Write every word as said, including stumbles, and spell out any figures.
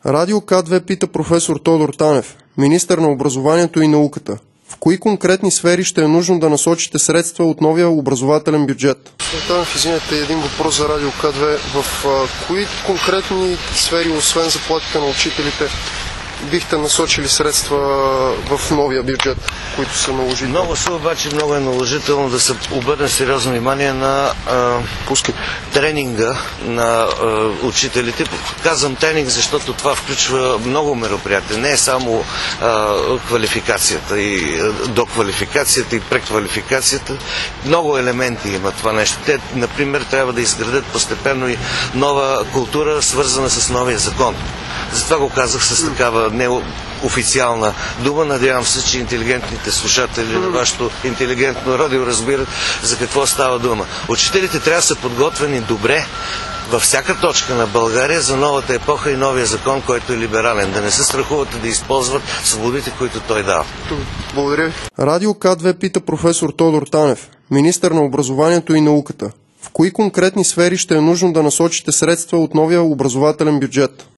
Радио К две пита професор Тодор Танев, министър на образованието и науката. В кои конкретни сфери ще е нужно да насочите средства от новия образователен бюджет? Танев, извинете, един въпрос за Радио К две. В а, кои конкретни сфери, освен заплатите на учителите, бихте насочили средства в новия бюджет, които са наложителни? Много са, обаче много е наложително да се обърне сериозно внимание на а, тренинга на а, учителите. Казвам тренинг, защото това включва много мероприятия. Не е само а, квалификацията и а, доквалификацията и преквалификацията. Много елементи има това нещо. Те, например, трябва да изградят постепенно и нова култура, свързана с новия закон. Затова го казах с такава неофициална дума. Надявам се, че интелигентните слушатели на вашето интелигентно радио разбират за какво става дума. Учителите трябва да са подготвени добре във всяка точка на България за новата епоха и новия закон, който е либерален. Да не се страхуват да използват свободите, които той дава. Благодаря ви. Радио К две пита професор Тодор Танев, министър на образованието и науката. В кои конкретни сфери ще е нужно да насочите средства от новия образователен бюджет?